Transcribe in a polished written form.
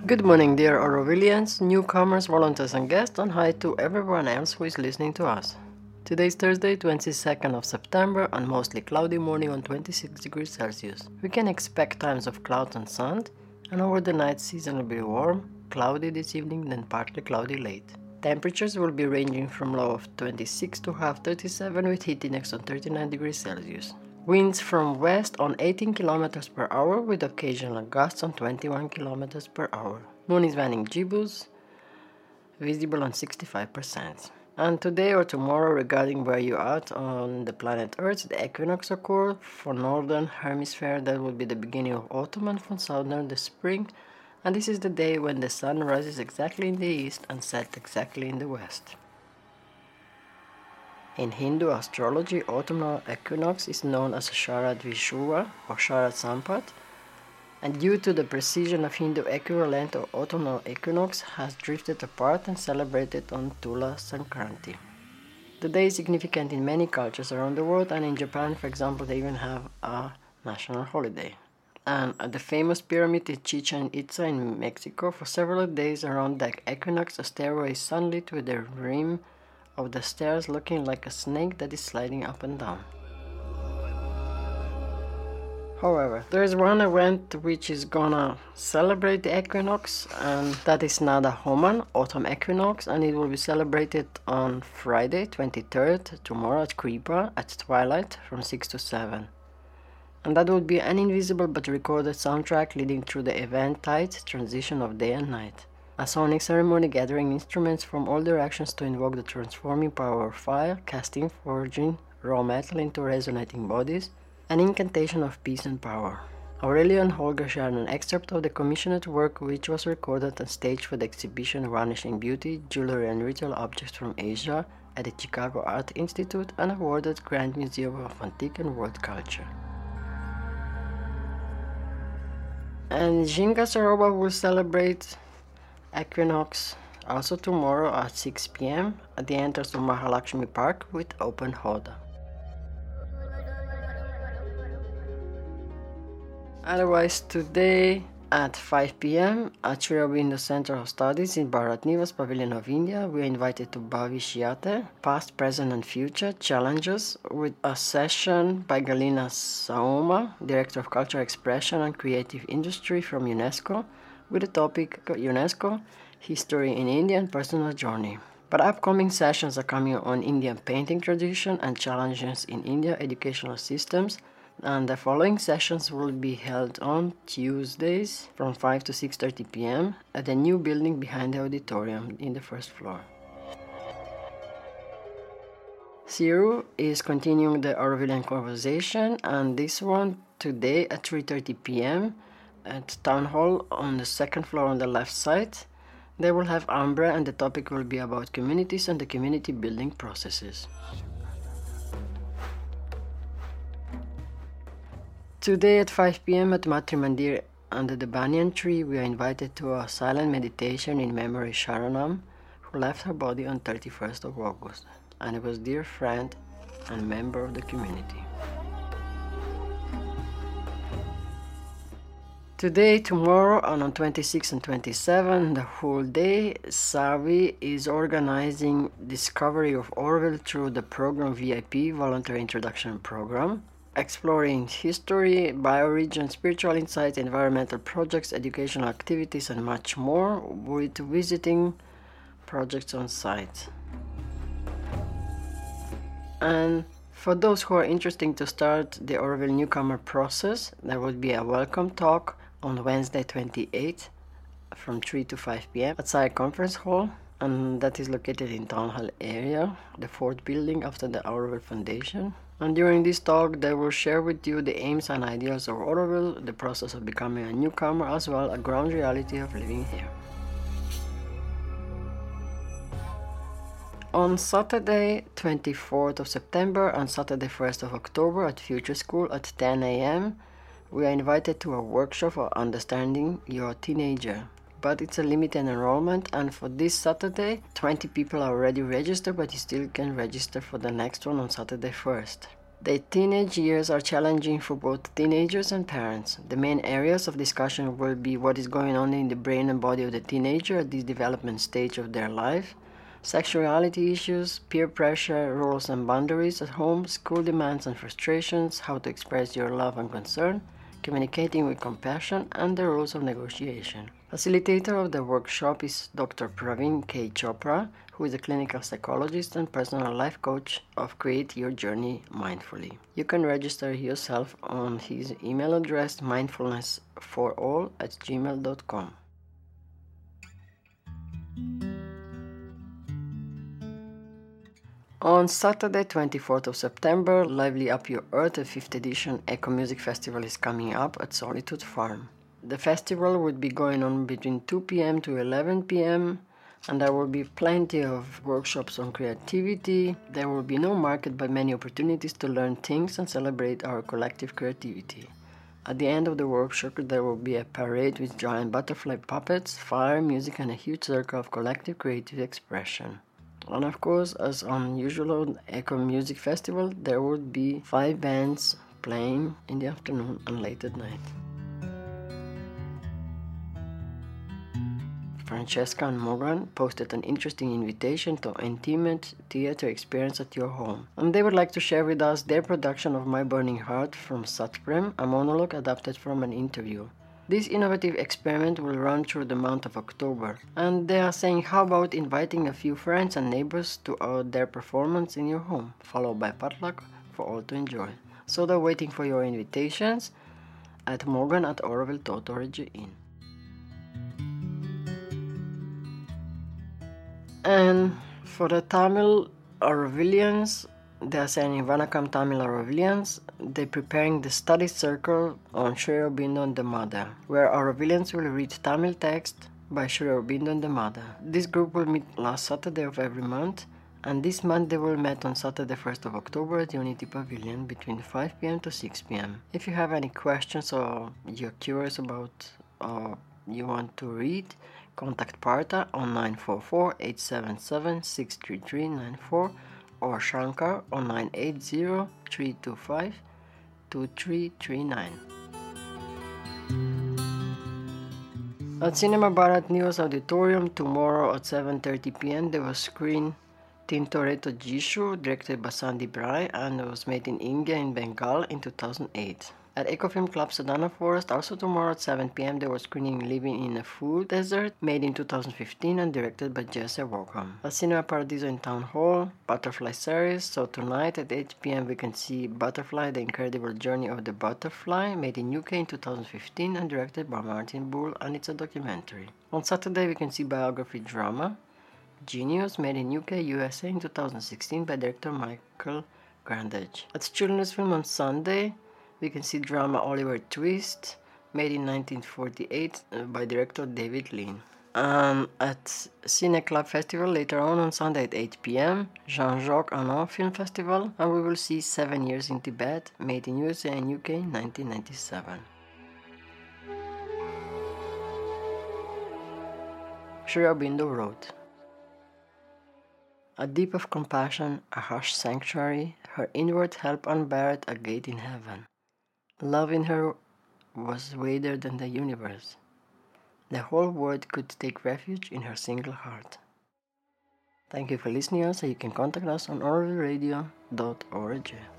Good morning, dear Aurovilians, newcomers, volunteers, and guests, and hi to everyone else who is listening to us. Today is Thursday, 22nd of September, and mostly cloudy morning on 26 degrees Celsius. We can expect times of clouds and sun, and over the night season will be warm, cloudy this evening, then partly cloudy late. Temperatures will be ranging from low of 26 to high of 37 with heat index on 39 degrees Celsius. Winds from west on 18 km per hour with occasional gusts on 21 km per hour. Moon is waning gibbous, visible on 65%. And today or tomorrow, regarding where you are on the planet Earth, the equinox occurs for northern hemisphere. That will be the beginning of autumn, and for southern the spring. And this is the day when the sun rises exactly in the east and sets exactly in the west. In Hindu astrology, autumnal equinox is known as Sharad Vishuva or Sharad Sampat, and due to the precision of Hindu equivalent of autumnal equinox has drifted apart and celebrated on Tula Sankranti. The day is significant in many cultures around the world, and in Japan, for example, they even have a national holiday. And at the famous pyramid in Chichen Itza in Mexico, for several days around the equinox, a stairway is sunlit with the rim of the stairs looking like a snake that is sliding up and down. However, there is one event which is gonna celebrate the equinox, and that is Nada Homan, autumn equinox, and it will be celebrated on Friday 23rd, tomorrow at Kripa at twilight from 6 to 7. And that will be an invisible but recorded soundtrack leading through the event-tide transition of day and night. A sonic ceremony gathering instruments from all directions to invoke the transforming power of fire, casting, forging raw metal into resonating bodies, an incantation of peace and power. Aurelia and Holger shared an excerpt of the commissioned work which was recorded and staged for the exhibition Vanishing Beauty, Jewelry and Ritual Objects from Asia at the Chicago Art Institute and awarded Grand Museum of Antique and World Culture. And Jinga Saroba will celebrate equinox also tomorrow at 6 p.m. at the entrance of Mahalakshmi Park with open hoda. Otherwise, today at 5 p.m. at Sri Aurobindo Center of Studies in Bharat Nivas Pavilion of India, we are invited to Bhavishyate, Past, Present and Future Challenges, with a session by Galina Sauma, Director of Cultural Expression and Creative Industry from UNESCO, with the topic UNESCO, History in India and Personal Journey. But upcoming sessions are coming on Indian painting tradition and challenges in India educational systems, and the following sessions will be held on Tuesdays from 5 to 6:30 p.m. at the new building behind the auditorium in the first floor. Siru is continuing the Aurovillian conversation, and this one today at 3:30 p.m. at Town Hall on the second floor on the left side. They will have Ambra, and the topic will be about communities and the community building processes. Today at 5 p.m. at Matri Mandir under the banyan tree, we are invited to a silent meditation in memory of Sharanam, who left her body on 31st of August, and was a dear friend and member of the community. Today, tomorrow, and on 26 and 27, the whole day, Savi is organizing Discovery of Orville through the program VIP, Voluntary Introduction Program, exploring history, bioregion, spiritual insights, environmental projects, educational activities, and much more, with visiting projects on site. And for those who are interested to start the Orville newcomer process, there will be a welcome talk on Wednesday 28th from 3 to 5 p.m. at Sai Conference Hall, and that is located in Town Hall area, the fourth building after the Auroville Foundation. And during this talk, they will share with you the aims and ideals of Auroville, the process of becoming a newcomer, as well as a ground reality of living here. On Saturday 24th of September and Saturday 1st of October at Future School at 10 a.m., we are invited to a workshop for understanding your teenager. But it's a limited enrollment, and for this Saturday, 20 people are already registered, but you still can register for the next one on Saturday 1st. The teenage years are challenging for both teenagers and parents. The main areas of discussion will be what is going on in the brain and body of the teenager at this development stage of their life, sexuality issues, peer pressure, roles and boundaries at home, school demands and frustrations, how to express your love and concern, communicating with compassion, and the rules of negotiation. Facilitator of the workshop is Dr. Praveen K. Chopra, who is a clinical psychologist and personal life coach of Create Your Journey Mindfully. You can register yourself on his email address mindfulnessforall@gmail.com. On Saturday, 24th of September, Lively Up Your Earth, the 5th edition Eco Music Festival is coming up at Solitude Farm. The festival would be going on between 2 p.m. to 11 p.m. and there will be plenty of workshops on creativity. There will be no market but many opportunities to learn things and celebrate our collective creativity. At the end of the workshop, there will be a parade with giant butterfly puppets, fire, music, and a huge circle of collective creative expression. And of course, as on usual Eco Music Festival, there would be 5 bands playing in the afternoon and late at night. Francesca and Morgan posted an interesting invitation to intimate theater experience at your home, and they would like to share with us their production of My Burning Heart from Satprem, a monologue adapted from an interview. This innovative experiment will run through the month of October, and they are saying how about inviting a few friends and neighbors to their performance in your home, followed by potluck for all to enjoy. So they're waiting for your invitations at morgan@oroville.org. And for the Tamil Aurovillians, they are saying in Vanakam Tamil Aurovillians, they're preparing the study circle on Sri Aurobindo and the Mother, where Aurovillians will read Tamil text by Sri Aurobindo and the Mother. This group will meet last Saturday of every month, and this month they will meet on Saturday 1st of October at Unity Pavilion between 5 p.m. to 6 p.m. If you have any questions or you're curious about or you want to read, contact Partha on 944-877-63394 or Shankar on 980-325-2339. At Cinema Bharat News Auditorium tomorrow at 7:30 p.m. they will screen Tintoretto Jishu, directed by Sandeep Rai, and it was made in India in Bengal in 2008. At Ecofilm Club Sadhana Forest, also tomorrow at 7 p.m. they were screening Living in a Food Desert, made in 2015 and directed by Jesse Walkham. At Cinema Paradiso in Town Hall, Butterfly series, so tonight at 8 p.m. we can see Butterfly, The Incredible Journey of the Butterfly, made in UK in 2015 and directed by Martin Bull, and it's a documentary. On Saturday we can see biography drama, Genius, made in UK, USA in 2016 by director Michael Grandage. At Children's Film on Sunday, we can see drama Oliver Twist, made in 1948 by director David Lean. At Cine Club Festival later on Sunday at 8 p.m, Jean-Jacques Anand Film Festival, and we will see 7 Years in Tibet, made in USA and UK in 1997. Sri Aurobindo wrote, "A deep of compassion, a hush sanctuary, her inward help unbarred a gate in heaven. Love in her was wider than the universe. The whole world could take refuge in her single heart." Thank you for listening us, and you can contact us on orvilleradio.org.